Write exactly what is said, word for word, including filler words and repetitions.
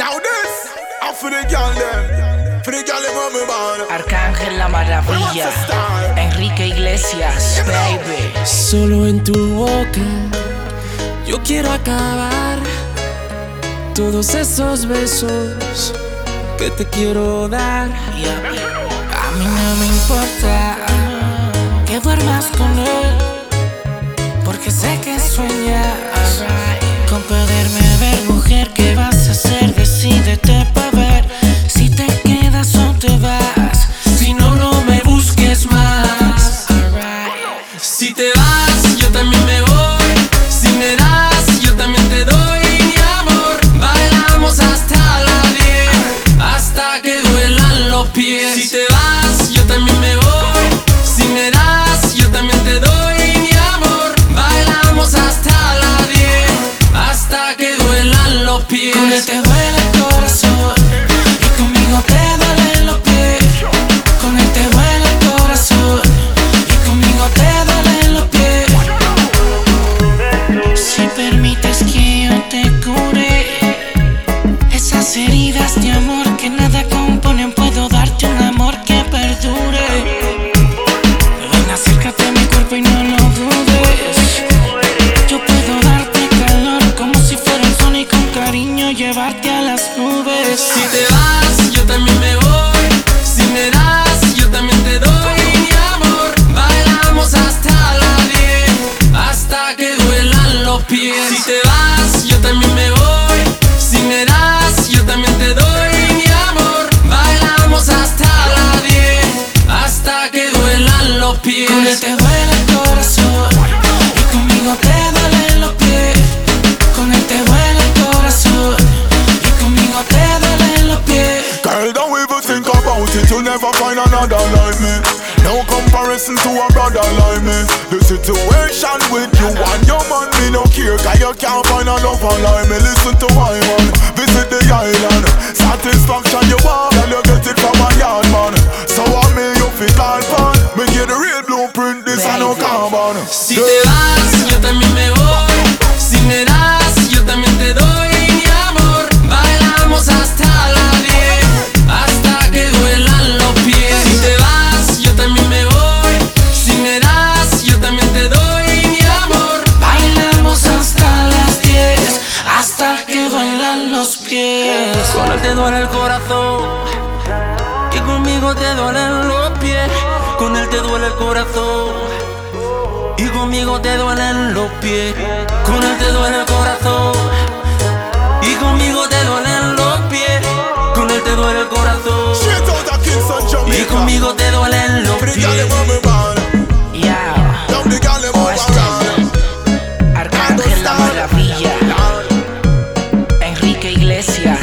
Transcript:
Now this, I'm for the girl them, for the girl them on me born. Arcángel La Maravilla, Enrique Iglesias, baby. Solo en tu boca yo quiero acabar todos esos besos que te quiero dar. Yeah. A mí no me importa que duermas con él, porque sé que sueñas con poderme ver. Mujer, ¿qué vas a hacer? Decídete pa' ver si te quedas o te vas. Si no, no me busques más. Si te vas, yo también me voy. Si me das, yo también te doy. Mi amor, bailamos hasta la diez, hasta que duelan los pies. Si te vas, yo también me voy. Si me das, yo también te doy. Mi amor, bailamos hasta la diez, hasta que duelan los pies. Con él te duele el corazón y conmigo te duelen los pies. Con él te duele el corazón y conmigo te duelen los pies. Si permites que yo te cure esas heridas de amor que nada componen, puedo darte un amor que perdure. Ven, acércate a mi cuerpo y no lo dudes. Yo puedo darte calor como si fuera un sol y con cariño llevarte a las nubes. Si te vas, yo también me voy. Si me das, yo también te doy. Mi amor, bailamos hasta la diez, hasta que duelan los pies. Si te vas, yo también me voy. Si me das, yo también te doy. Mi amor, bailamos hasta la diez, hasta que duelan los pies. Con él te duele el corazón y conmigo te duelen los pies. Con él te duele el corazón y conmigo te duelen los pies. Girl, don't even think about it, you'll never find another like me. No comparison to a brother like me. The situation with you and your man, me no care, cause you can't find a lover like me. Listen to my man, visit the island. Satisfaction you want, girl, you get it from a yard man. So I me you fit all fun. Me get the real blueprint, this I no carbon. Si te vas, yo también me voy. Si me das, yo también te doy. Mi amor, bailamos hasta la diez, hasta que duelan los pies. Si te vas, yo también me voy. Si me das, yo también te doy. Mi amor, Bailamos hasta las diez, hasta que duelan los pies. con él te duele el corazón y conmigo te duelen los pies. Con él te duele el corazón y conmigo te duelen los pies. Con él te duele el corazón y conmigo te duelen los pies. Con él te duele el corazón Straight out of Kingston, y Jamaica. conmigo te duelen los For the girl pies. them on me born. Yeah, Now the girl them over Arcángel La Maravilla, Enrique Iglesias.